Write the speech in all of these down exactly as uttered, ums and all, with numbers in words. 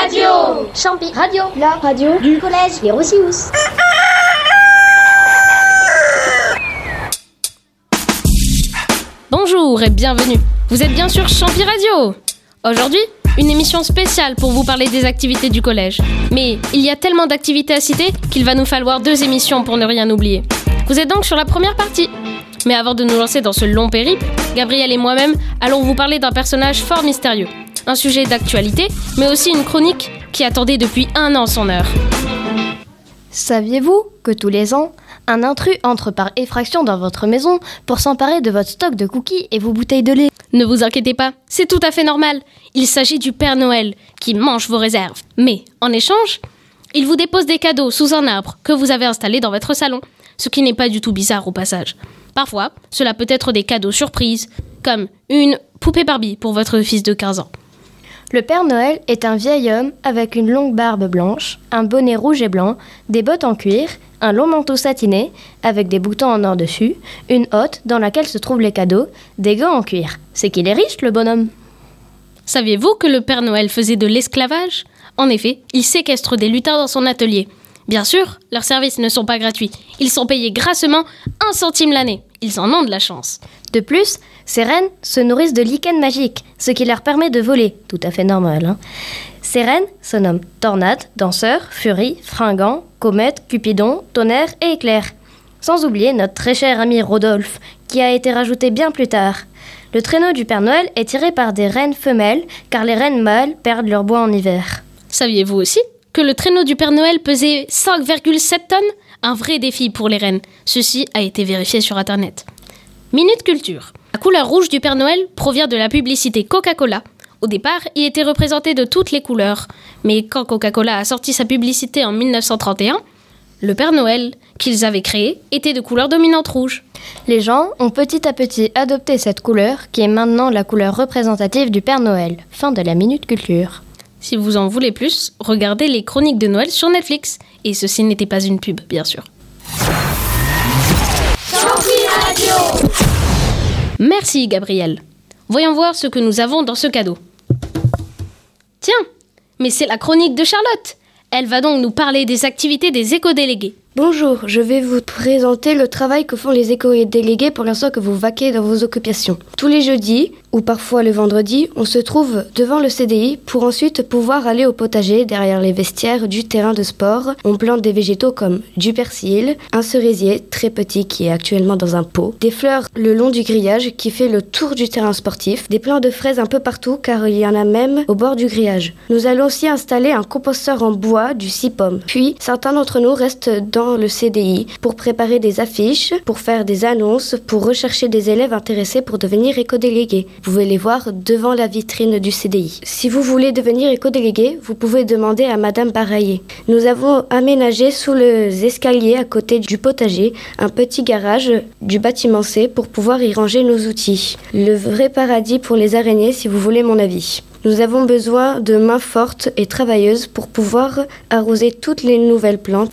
Radio. Champi Radio. La radio du collège Les Rossi-Housse. Bonjour et bienvenue. Vous êtes bien sur Champi Radio. Aujourd'hui, une émission spéciale pour vous parler des activités du collège. Mais il y a tellement d'activités à citer qu'il va nous falloir deux émissions pour ne rien oublier. Vous êtes donc sur la première partie. Mais avant de nous lancer dans ce long périple, Gabriel et moi-même allons vous parler d'un personnage fort mystérieux. Un sujet d'actualité, mais aussi une chronique qui attendait depuis un an son heure. Saviez-vous que tous les ans, un intrus entre par effraction dans votre maison pour s'emparer de votre stock de cookies et vos bouteilles de lait? Ne vous inquiétez pas, c'est tout à fait normal. Il s'agit du Père Noël qui mange vos réserves. Mais, en échange, il vous dépose des cadeaux sous un arbre que vous avez installé dans votre salon, ce qui n'est pas du tout bizarre au passage. Parfois, cela peut être des cadeaux surprises, comme une poupée Barbie pour votre fils de quinze ans. Le Père Noël est un vieil homme avec une longue barbe blanche, un bonnet rouge et blanc, des bottes en cuir, un long manteau satiné avec des boutons en or dessus, une hotte dans laquelle se trouvent les cadeaux, des gants en cuir. C'est qu'il est riche, le bonhomme. Saviez-vous que le Père Noël faisait de l'esclavage ? En effet, il séquestre des lutins dans son atelier. Bien sûr, leurs services ne sont pas gratuits. Ils sont payés grassement un centime l'année. Ils en ont de la chance. De plus, ces rennes se nourrissent de lichens magiques, ce qui leur permet de voler. Tout à fait normal, hein. Ces rennes se nomment Tornade, Danseur, Furie, Fringant, Comète, Cupidon, Tonnerre et Éclair. Sans oublier notre très cher ami Rodolphe, qui a été rajouté bien plus tard. Le traîneau du Père Noël est tiré par des rennes femelles, car les rennes mâles perdent leur bois en hiver. Saviez-vous aussi que le traîneau du Père Noël pesait cinq virgule sept tonnes ? Un vrai défi pour les rennes. Ceci a été vérifié sur Internet. Minute Culture. La couleur rouge du Père Noël provient de la publicité Coca-Cola. Au départ, il était représenté de toutes les couleurs. Mais quand Coca-Cola a sorti sa publicité en dix-neuf cent trente et un, le Père Noël qu'ils avaient créé était de couleur dominante rouge. Les gens ont petit à petit adopté cette couleur qui est maintenant la couleur représentative du Père Noël. Fin de la Minute Culture. Si vous en voulez plus, regardez les chroniques de Noël sur Netflix. Et ceci n'était pas une pub, bien sûr. Merci, Gabriel. Voyons voir ce que nous avons dans ce cadeau. Tiens, mais c'est la chronique de Charlotte. Elle va donc nous parler des activités des éco-délégués. Bonjour, je vais vous présenter le travail que font les éco-délégués pour l'instant que vous vaquez dans vos occupations. Tous les jeudis, ou parfois le vendredi, on se trouve devant le C D I pour ensuite pouvoir aller au potager derrière les vestiaires du terrain de sport. On plante des végétaux comme du persil, un cerisier très petit qui est actuellement dans un pot, des fleurs le long du grillage qui fait le tour du terrain sportif, des plants de fraises un peu partout car il y en a même au bord du grillage. Nous allons aussi installer un composteur en bois du six pommes. Puis, certains d'entre nous restent dans le C D I pour préparer des affiches, pour faire des annonces, pour rechercher des élèves intéressés pour devenir éco-délégués. Vous pouvez les voir devant la vitrine du C D I. Si vous voulez devenir éco-délégué, vous pouvez demander à Madame Baraillé. Nous avons aménagé sous les escaliers à côté du potager un petit garage du bâtiment C pour pouvoir y ranger nos outils. Le vrai paradis pour les araignées si vous voulez mon avis. Nous avons besoin de mains fortes et travailleuses pour pouvoir arroser toutes les nouvelles plantes.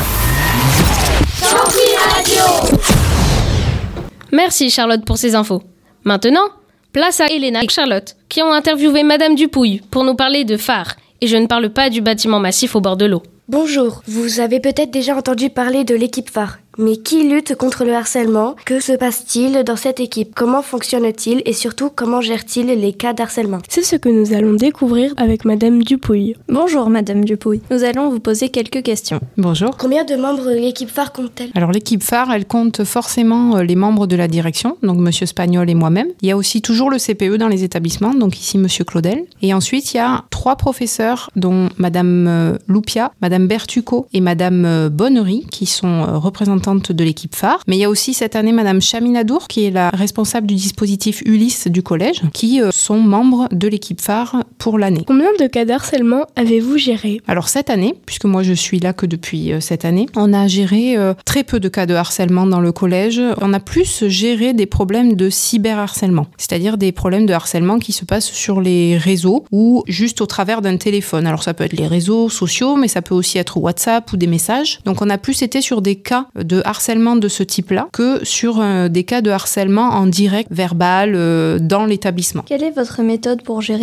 Merci Charlotte pour ces infos. Maintenant, place à Elena et Charlotte qui ont interviewé Madame Dupouille pour nous parler de phare. Et je ne parle pas du bâtiment massif au bord de l'eau. Bonjour, vous avez peut-être déjà entendu parler de l'équipe phare. Mais qui lutte contre le harcèlement ? Que se passe-t-il dans cette équipe ? Comment fonctionne-t-il et surtout comment gère-t-il les cas d'harcèlement ? C'est ce que nous allons découvrir avec Madame Dupouille. Bonjour Madame Dupouille, nous allons vous poser quelques questions. Bonjour. Combien de membres l'équipe phare compte-t-elle ? Alors l'équipe phare, elle compte forcément les membres de la direction, donc Monsieur Spagnol et moi-même. Il y a aussi toujours le C P E dans les établissements, donc ici Monsieur Claudel. Et ensuite, il y a trois professeurs, dont Madame Loupia, Madame Bertucco et Madame Bonnery, qui sont représentantes de l'équipe phare. Mais il y a aussi cette année Madame Chaminadour, qui est la responsable du dispositif Ulysse du collège, qui euh, sont membres de l'équipe phare pour l'année. Combien de cas d'harcèlement avez-vous géré ? Alors cette année, puisque moi je suis là que depuis euh, cette année, on a géré euh, très peu de cas de harcèlement dans le collège. On a plus géré des problèmes de cyberharcèlement, c'est-à-dire des problèmes de harcèlement qui se passent sur les réseaux ou juste au travers d'un téléphone. Alors ça peut être les réseaux sociaux, mais ça peut aussi être WhatsApp ou des messages. Donc on a plus été sur des cas de harcèlement de ce type-là que sur euh, des cas de harcèlement en direct verbal euh, dans l'établissement. Quelle est votre méthode pour gérer ces cas ?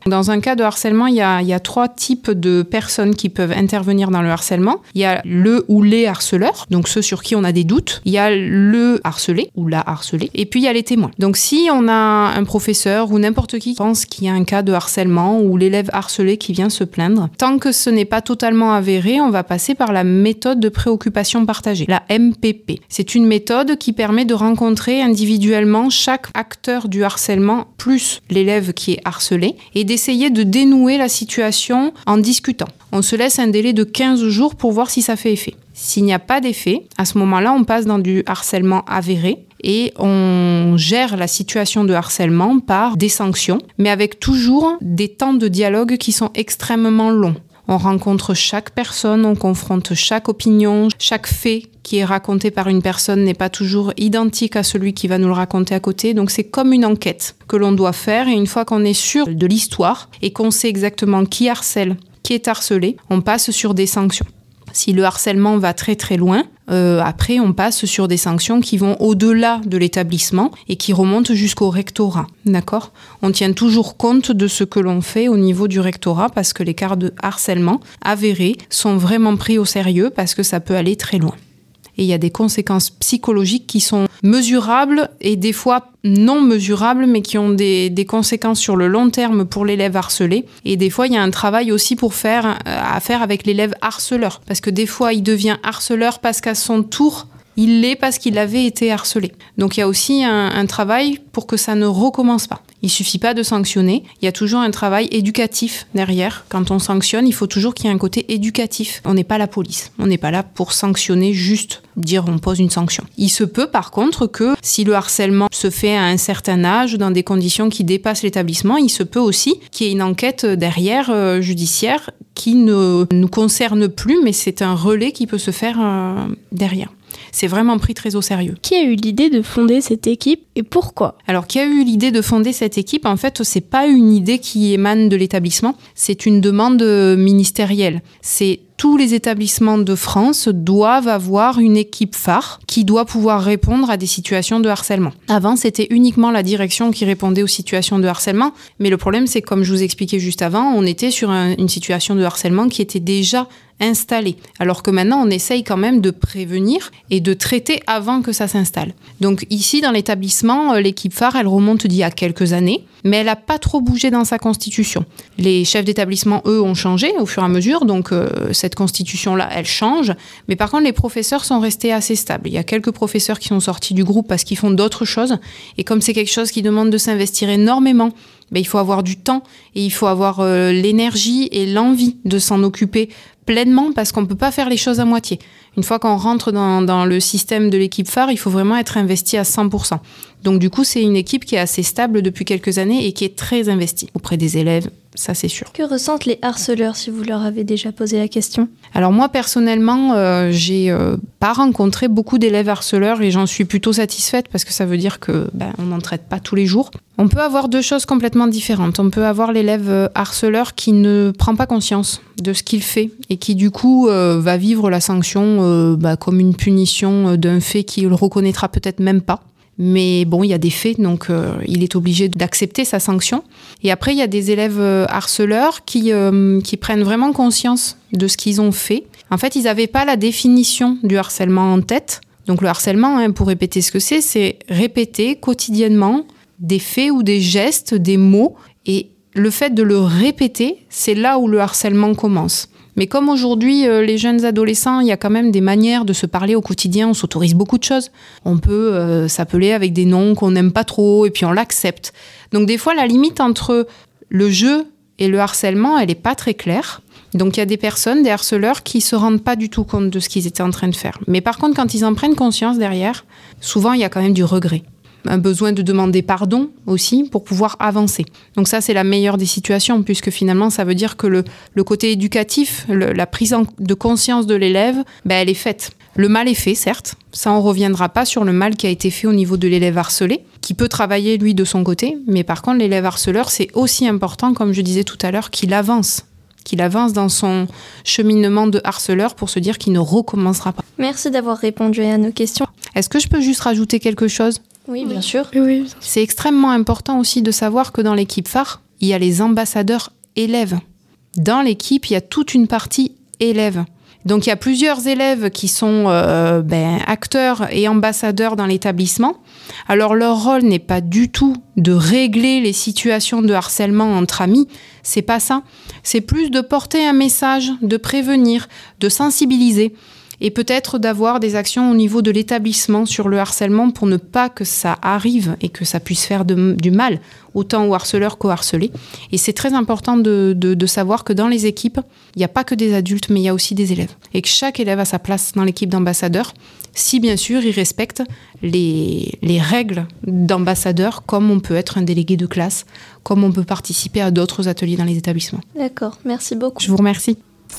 Dans un cas de harcèlement, il y a, il y a trois types de personnes qui peuvent intervenir dans le harcèlement. Il y a le ou les harceleurs, donc ceux sur qui on a des doutes. Il y a le harcelé ou la harcelée. Et puis il y a les témoins. Donc si on a un professeur ou n'importe qui pense qu'il y a un cas de harcèlement ou l'élève harcelé qui vient se plaindre, tant que ce n'est pas totalement avéré, on va passer par la méthode de préoccupation partagée, la M P P. C'est une méthode qui permet de rencontrer individuellement chaque acteur du harcèlement plus l'élève qui est harcelé et d'essayer de dénouer la situation en discutant. On se laisse un délai de quinze jours pour voir si ça fait effet. S'il n'y a pas d'effet, à ce moment-là, on passe dans du harcèlement avéré et on gère la situation de harcèlement par des sanctions, mais avec toujours des temps de dialogue qui sont extrêmement longs. On rencontre chaque personne, on confronte chaque opinion, chaque fait qui est raconté par une personne n'est pas toujours identique à celui qui va nous le raconter à côté. Donc c'est comme une enquête que l'on doit faire et une fois qu'on est sûr de l'histoire et qu'on sait exactement qui harcèle, qui est harcelé, on passe sur des sanctions. Si le harcèlement va très très loin, euh, après on passe sur des sanctions qui vont au-delà de l'établissement et qui remontent jusqu'au rectorat, d'accord ? On tient toujours compte de ce que l'on fait au niveau du rectorat parce que les cas de harcèlement avérés sont vraiment pris au sérieux parce que ça peut aller très loin. Et il y a des conséquences psychologiques qui sont mesurables et des fois non mesurables, mais qui ont des, des conséquences sur le long terme pour l'élève harcelé. Et des fois, il y a un travail aussi pour faire, à faire avec l'élève harceleur. Parce que des fois, il devient harceleur parce qu'à son tour, il l'est parce qu'il avait été harcelé. Donc il y a aussi un, un travail pour que ça ne recommence pas. Il suffit pas de sanctionner, il y a toujours un travail éducatif derrière. Quand on sanctionne, il faut toujours qu'il y ait un côté éducatif. On n'est pas la police, on n'est pas là pour sanctionner, juste dire on pose une sanction. Il se peut par contre que si le harcèlement se fait à un certain âge, dans des conditions qui dépassent l'établissement, il se peut aussi qu'il y ait une enquête derrière euh, judiciaire qui ne nous concerne plus, mais c'est un relais qui peut se faire euh, derrière. C'est vraiment pris très au sérieux. Qui a eu l'idée de fonder cette équipe et pourquoi ? Alors, qui a eu l'idée de fonder cette équipe ? En fait, c'est pas une idée qui émane de l'établissement, c'est une demande ministérielle. C'est tous les établissements de France doivent avoir une équipe phare qui doit pouvoir répondre à des situations de harcèlement. Avant, c'était uniquement la direction qui répondait aux situations de harcèlement, mais le problème, c'est comme je vous expliquais juste avant, on était sur un, une situation de harcèlement qui était déjà installée. Alors que maintenant, on essaye quand même de prévenir et de traiter avant que ça s'installe. Donc ici, dans l'établissement, l'équipe phare, elle remonte d'il y a quelques années, mais elle n'a pas trop bougé dans sa constitution. Les chefs d'établissement, eux, ont changé au fur et à mesure, donc euh, cette constitution-là, elle change. Mais par contre, les professeurs sont restés assez stables. Il y a quelques professeurs qui sont sortis du groupe parce qu'ils font d'autres choses. Et comme c'est quelque chose qui demande de s'investir énormément, ben, il faut avoir du temps et il faut avoir euh, l'énergie et l'envie de s'en occuper pleinement parce qu'on ne peut pas faire les choses à moitié. Une fois qu'on rentre dans, dans le système de l'équipe phare, il faut vraiment être investi à cent pour cent. Donc du coup, c'est une équipe qui est assez stable depuis quelques années et qui est très investie auprès des élèves, ça c'est sûr. Que ressentent les harceleurs si vous leur avez déjà posé la question ? Alors moi, personnellement, euh, j'ai euh, pas rencontré beaucoup d'élèves harceleurs et j'en suis plutôt satisfaite parce que ça veut dire que ben, on n'en traite pas tous les jours. On peut avoir deux choses complètement différentes. On peut avoir l'élève harceleur qui ne prend pas conscience de ce qu'il fait et qui du coup euh, va vivre la sanction euh, bah, comme une punition d'un fait qu'il ne reconnaîtra peut-être même pas. Mais bon, il y a des faits, donc euh, il est obligé d'accepter sa sanction. Et après, il y a des élèves euh, harceleurs qui, euh, qui prennent vraiment conscience de ce qu'ils ont fait. En fait, ils n'avaient pas la définition du harcèlement en tête. Donc le harcèlement, hein, pour répéter ce que c'est, c'est répéter quotidiennement des faits ou des gestes, des mots. Et le fait de le répéter, c'est là où le harcèlement commence. Mais comme aujourd'hui, euh, les jeunes adolescents, il y a quand même des manières de se parler au quotidien, on s'autorise beaucoup de choses. On peut euh, s'appeler avec des noms qu'on n'aime pas trop et puis on l'accepte. Donc des fois, la limite entre le jeu et le harcèlement, elle n'est pas très claire. Donc il y a des personnes, des harceleurs, qui ne se rendent pas du tout compte de ce qu'ils étaient en train de faire. Mais par contre, quand ils en prennent conscience derrière, souvent il y a quand même du regret. Un besoin de demander pardon aussi pour pouvoir avancer. Donc ça, c'est la meilleure des situations, puisque finalement, ça veut dire que le, le côté éducatif, le, la prise en, de conscience de l'élève, ben, elle est faite. Le mal est fait, certes. Ça, on ne reviendra pas sur le mal qui a été fait au niveau de l'élève harcelé, qui peut travailler, lui, de son côté. Mais par contre, l'élève harceleur, c'est aussi important, comme je disais tout à l'heure, qu'il avance. qu'il avance dans son cheminement de harceleur pour se dire qu'il ne recommencera pas. Merci d'avoir répondu à nos questions. Est-ce que je peux juste rajouter quelque chose ? Oui, bien sûr. Oui. C'est extrêmement important aussi de savoir que dans l'équipe phare, il y a les ambassadeurs élèves. Dans l'équipe, il y a toute une partie élèves. Donc il y a plusieurs élèves qui sont euh, ben, acteurs et ambassadeurs dans l'établissement. Alors leur rôle n'est pas du tout de régler les situations de harcèlement entre amis, c'est pas ça. C'est plus de porter un message, de prévenir, de sensibiliser et peut-être d'avoir des actions au niveau de l'établissement sur le harcèlement pour ne pas que ça arrive et que ça puisse faire de, du mal autant aux harceleurs qu'aux harcelés. Et c'est très important de, de, de savoir que dans les équipes, il n'y a pas que des adultes, mais il y a aussi des élèves. Et que chaque élève a sa place dans l'équipe d'ambassadeurs, si bien sûr il respecte les, les règles d'ambassadeur, comme on peut être un délégué de classe, comme on peut participer à d'autres ateliers dans les établissements. D'accord, merci beaucoup. Je vous remercie.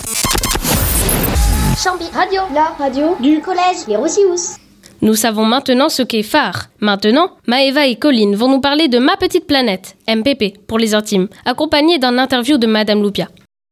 Champi Radio, la radio du collège Hierosius. Nous savons maintenant ce qu'est phare. Maintenant, Maëva et Colline vont nous parler de Ma Petite Planète, M P P pour les intimes, accompagnée d'un interview de Madame Loupia.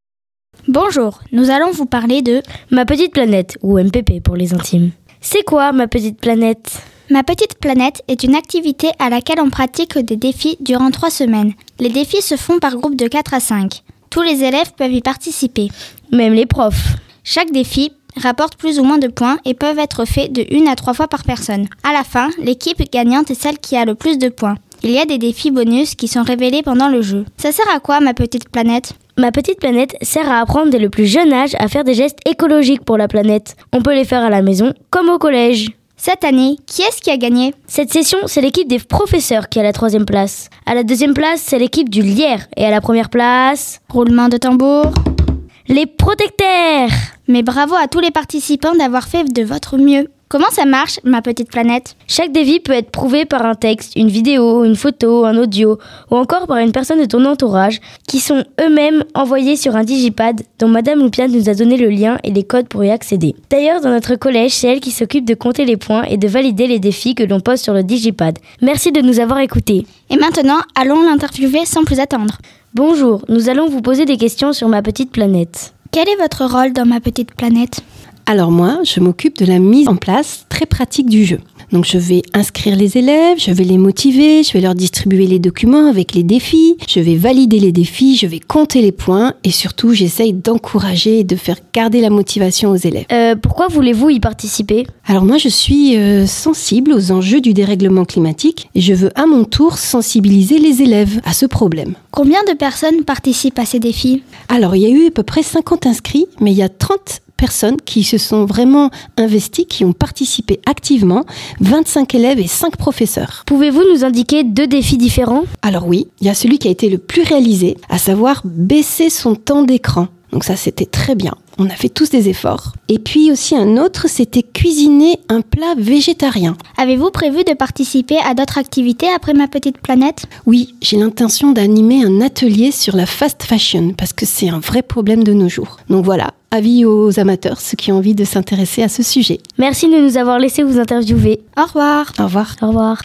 Bonjour, nous allons vous parler de Ma Petite Planète, ou M P P pour les intimes. C'est quoi Ma Petite Planète ? Ma Petite Planète est une activité à laquelle on pratique des défis durant trois semaines. Les défis se font par groupe de quatre à cinq. Tous les élèves peuvent y participer. Même les profs. Chaque défi rapporte plus ou moins de points et peuvent être faits de une à trois fois par personne. À la fin, l'équipe gagnante est celle qui a le plus de points. Il y a des défis bonus qui sont révélés pendant le jeu. Ça sert à quoi, Ma Petite Planète ? Ma Petite Planète sert à apprendre dès le plus jeune âge à faire des gestes écologiques pour la planète. On peut les faire à la maison comme au collège. Cette année, qui est-ce qui a gagné ? Cette session, c'est l'équipe des professeurs qui a la troisième place. À la deuxième place, c'est l'équipe du Lierre. Et à la première place... Roulement de tambour. Les protecteurs. Mais bravo à tous les participants d'avoir fait de votre mieux. Comment ça marche, Ma Petite Planète ? Chaque défi peut être prouvé par un texte, une vidéo, une photo, un audio, ou encore par une personne de ton entourage, qui sont eux-mêmes envoyés sur un digipad dont Madame Loupia nous a donné le lien et les codes pour y accéder. D'ailleurs, dans notre collège, c'est elle qui s'occupe de compter les points et de valider les défis que l'on pose sur le digipad. Merci de nous avoir écoutés. Et maintenant, allons l'interviewer sans plus attendre. Bonjour, nous allons vous poser des questions sur Ma Petite Planète. Quel est votre rôle dans Ma Petite Planète ? Alors moi, je m'occupe de la mise en place très pratique du jeu. Donc je vais inscrire les élèves, je vais les motiver, je vais leur distribuer les documents avec les défis, je vais valider les défis, je vais compter les points et surtout j'essaye d'encourager et de faire garder la motivation aux élèves. Euh, pourquoi voulez-vous y participer ? Alors moi je suis euh, sensible aux enjeux du dérèglement climatique et je veux à mon tour sensibiliser les élèves à ce problème. Combien de personnes participent à ces défis ? Alors il y a eu à peu près cinquante inscrits, mais il y a trente personnes qui se sont vraiment investies, qui ont participé activement, vingt-cinq élèves et cinq professeurs. Pouvez-vous nous indiquer deux défis différents ? Alors oui, il y a celui qui a été le plus réalisé, à savoir baisser son temps d'écran. Donc ça, c'était très bien. On a fait tous des efforts. Et puis aussi un autre, c'était cuisiner un plat végétarien. Avez-vous prévu de participer à d'autres activités après Ma Petite Planète ? Oui, j'ai l'intention d'animer un atelier sur la fast fashion, parce que c'est un vrai problème de nos jours. Donc voilà, avis aux amateurs, ceux qui ont envie de s'intéresser à ce sujet. Merci de nous avoir laissé vous interviewer. Au revoir. Au revoir. Au revoir.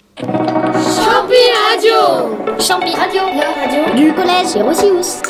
Champi Radio, Champi Radio, la radio du collège Hierosius.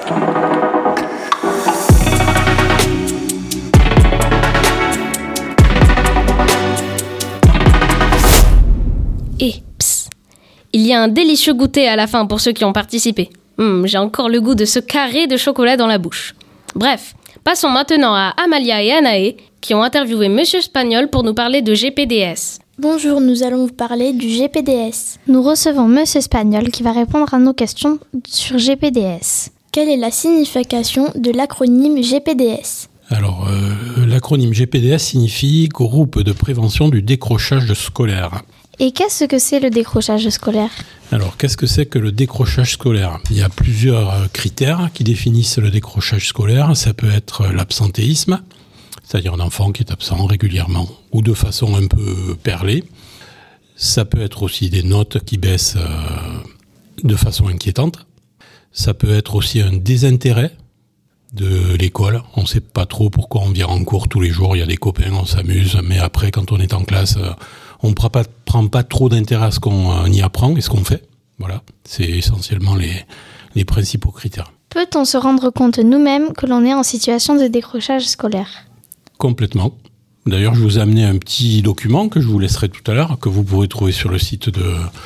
Et psst, il y a un délicieux goûter à la fin pour ceux qui ont participé. Hum, j'ai encore le goût de ce carré de chocolat dans la bouche. Bref, passons maintenant à Amalia et Anaé qui ont interviewé Monsieur Spagnol pour nous parler de G P D S. Bonjour, nous allons vous parler du G P D S. Nous recevons Monsieur Spagnol qui va répondre à nos questions sur G P D S. Quelle est la signification de l'acronyme G P D S ? Alors, euh, l'acronyme G P D S signifie Groupe de prévention du décrochage scolaire. Et qu'est-ce que c'est le décrochage scolaire ? Alors, qu'est-ce que c'est que le décrochage scolaire ? Il y a plusieurs critères qui définissent le décrochage scolaire. Ça peut être l'absentéisme, c'est-à-dire un enfant qui est absent régulièrement ou de façon un peu perlée. Ça peut être aussi des notes qui baissent euh, de façon inquiétante. Ça peut être aussi un désintérêt de l'école. On ne sait pas trop pourquoi on vient en cours tous les jours. Il y a des copains, on s'amuse, mais après, quand on est en classe, on ne prend pas, prend pas trop d'intérêt à ce qu'on y apprend et ce qu'on fait. Voilà, c'est essentiellement les, les principaux critères. Peut-on se rendre compte nous-mêmes que l'on est en situation de décrochage scolaire ? Complètement. D'ailleurs, je vous ai amené un petit document que je vous laisserai tout à l'heure, que vous pourrez trouver sur le site de,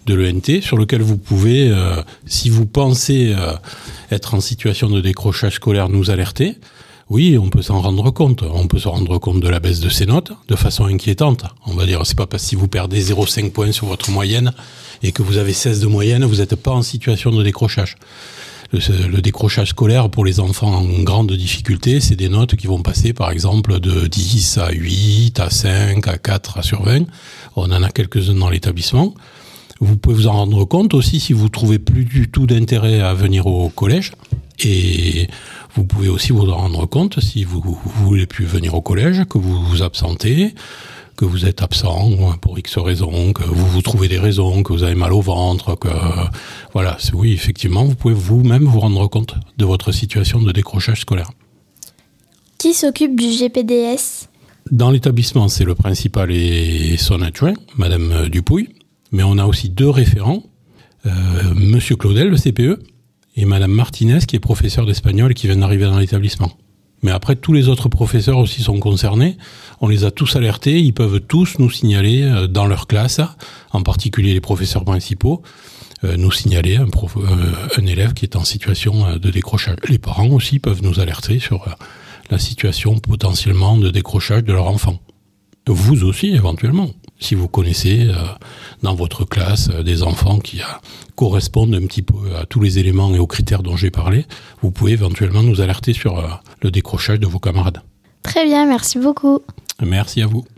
de l'E N T sur lequel vous pouvez, euh, si vous pensez euh, être en situation de décrochage scolaire, nous alerter. Oui, on peut s'en rendre compte. On peut se rendre compte de la baisse de ses notes de façon inquiétante. On va dire, c'est pas parce que si vous perdez zéro virgule cinq points sur votre moyenne et que vous avez seize de moyenne, vous n'êtes pas en situation de décrochage. Le, le décrochage scolaire pour les enfants en grande difficulté, c'est des notes qui vont passer par exemple de dix à huit, à cinq, à quatre sur vingt. On en a quelques-uns dans l'établissement. Vous pouvez vous en rendre compte aussi si vous trouvez plus du tout d'intérêt à venir au collège. Et vous pouvez aussi vous en rendre compte si vous ne voulez plus venir au collège, que vous vous absentez, que vous êtes absent pour X raisons, que vous vous trouvez des raisons, que vous avez mal au ventre, que voilà, c'est, oui, effectivement, vous pouvez vous-même vous rendre compte de votre situation de décrochage scolaire. Qui s'occupe du G P D S ? Dans l'établissement, c'est le principal et son adjoint, Madame Dupouille, mais on a aussi deux référents, euh, Monsieur Claudel, le C P E, et Madame Martinez, qui est professeure d'espagnol et qui vient d'arriver dans l'établissement. Mais après, tous les autres professeurs aussi sont concernés. On les a tous alertés. Ils peuvent tous nous signaler dans leur classe, en particulier les professeurs principaux, euh, nous signaler un, prof, euh, un élève qui est en situation de décrochage. Les parents aussi peuvent nous alerter sur euh, la situation potentiellement de décrochage de leur enfant. Vous aussi, éventuellement, si vous connaissez euh, dans votre classe euh, des enfants qui euh, correspondent un petit peu à tous les éléments et aux critères dont j'ai parlé, vous pouvez éventuellement nous alerter sur euh, le décrochage de vos camarades. Très bien, merci beaucoup. Merci à vous.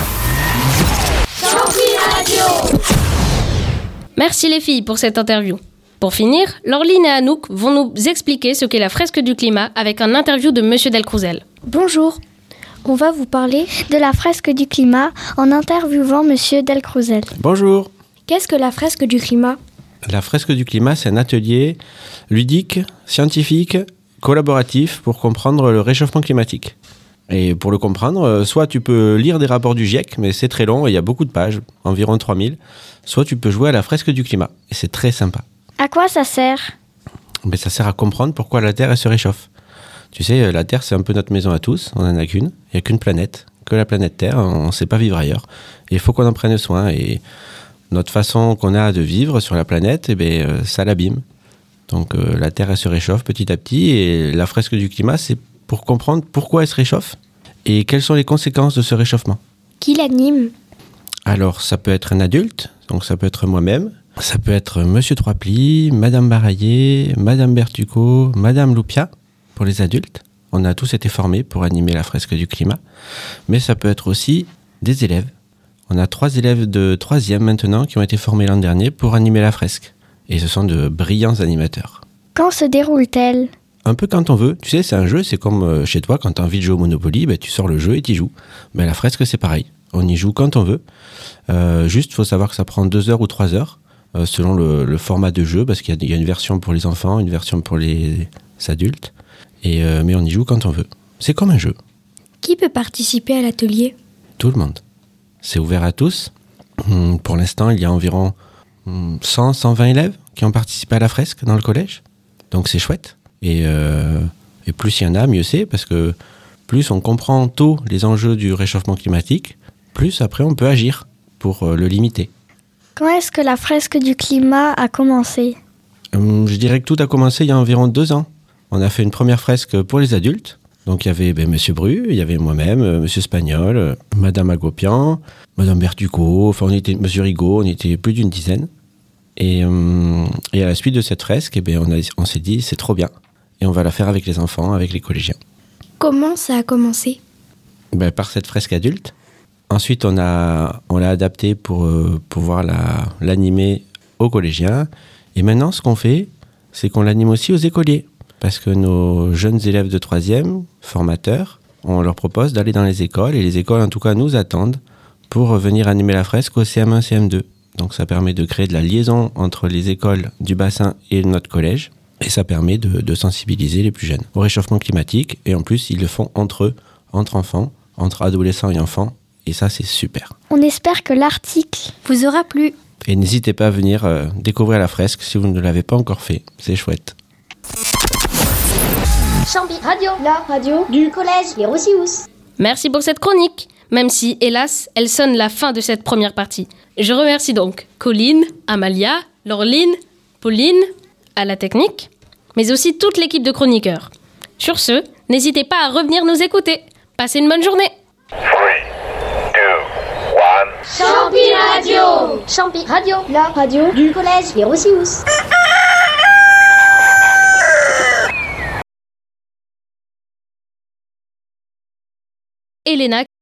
Merci les filles pour cette interview. Pour finir, Laureline et Anouk vont nous expliquer ce qu'est la fresque du climat avec un interview de Monsieur Delcrouzel. Bonjour. On va vous parler de la fresque du climat en interviewant Monsieur Delcrouzel. Bonjour. Qu'est-ce que la fresque du climat ? La fresque du climat, c'est un atelier ludique, scientifique, collaboratif pour comprendre le réchauffement climatique. Et pour le comprendre, soit tu peux lire des rapports du GIEC, mais c'est très long et il y a beaucoup de pages, environ trois mille, soit tu peux jouer à la fresque du climat, et c'est très sympa. À quoi ça sert ? Mais ça sert à comprendre pourquoi la Terre elle se réchauffe. Tu sais, la Terre, c'est un peu notre maison à tous. On n'en a qu'une. Il n'y a qu'une planète, que la planète Terre. On ne sait pas vivre ailleurs. Et il faut qu'on en prenne soin. Et notre façon qu'on a de vivre sur la planète, eh bien, ça l'abîme. Donc euh, la Terre, elle se réchauffe petit à petit. Et la fresque du climat, c'est pour comprendre pourquoi elle se réchauffe et quelles sont les conséquences de ce réchauffement. Qui l'anime ? Alors, ça peut être un adulte. Donc ça peut être moi-même. Ça peut être Monsieur Troipli, Madame Baraillé, Madame Bertucco, Madame Loupia. Pour les adultes, on a tous été formés pour animer la fresque du climat, mais ça peut être aussi des élèves. On a trois élèves de troisième maintenant qui ont été formés l'an dernier pour animer la fresque. Et ce sont de brillants animateurs. Quand se déroule-t-elle ? Un peu quand on veut. Tu sais, c'est un jeu, c'est comme chez toi, quand tu as envie de jouer au Monopoly, ben, tu sors le jeu et tu y joues. Ben, la fresque, c'est pareil. On y joue quand on veut. Euh, juste, il faut savoir que ça prend deux heures ou trois heures, euh, selon le, le format de jeu, parce qu'il y a, il y a une version pour les enfants, une version pour les adultes. Et euh, mais on y joue quand on veut. C'est comme un jeu. Qui peut participer à l'atelier ? Tout le monde. C'est ouvert à tous. Hum, pour l'instant, il y a environ hum, cent à cent vingt élèves qui ont participé à la fresque dans le collège. Donc c'est chouette. Et, euh, et plus il y en a, mieux c'est, parce que plus on comprend tôt les enjeux du réchauffement climatique, plus après on peut agir pour euh, le limiter. Quand est-ce que la fresque du climat a commencé ? hum, Je dirais que tout a commencé il y a environ deux ans. On a fait une première fresque pour les adultes. Donc il y avait ben, Monsieur Bru, il y avait moi-même, euh, Monsieur Spagnol, euh, Madame Agopian, Madame Bertucco, enfin on était Monsieur Rigaud, on était plus d'une dizaine. Et, euh, et à la suite de cette fresque, eh ben, on, a, on s'est dit c'est trop bien. Et on va la faire avec les enfants, avec les collégiens. Comment ça a commencé ? Ben, par cette fresque adulte. Ensuite on, a, on l'a adaptée pour euh, pouvoir la, l'animer aux collégiens. Et maintenant ce qu'on fait, c'est qu'on l'anime aussi aux écoliers. Parce que nos jeunes élèves de troisième, formateurs, on leur propose d'aller dans les écoles, et les écoles en tout cas nous attendent pour venir animer la fresque au C M un, C M deux. Donc ça permet de créer de la liaison entre les écoles du bassin et notre collège, et ça permet de, de sensibiliser les plus jeunes au réchauffement climatique, et en plus ils le font entre eux, entre enfants, entre adolescents et enfants, et ça c'est super. On espère que l'article vous aura plu. Et n'hésitez pas à venir euh, découvrir la fresque si vous ne l'avez pas encore fait, c'est chouette. Champi Radio, la radio du collège Les Rossius. Merci pour cette chronique. même si, hélas, elle sonne la fin de cette première partie. Je remercie donc Colline, Amalia, Laureline, Pauline, à la technique, mais aussi toute l'équipe de chroniqueurs. Sur ce, n'hésitez pas à revenir nous écouter. Passez une bonne journée. Champi Radio. Champi Radio, la radio du collège Les Rossius. Elena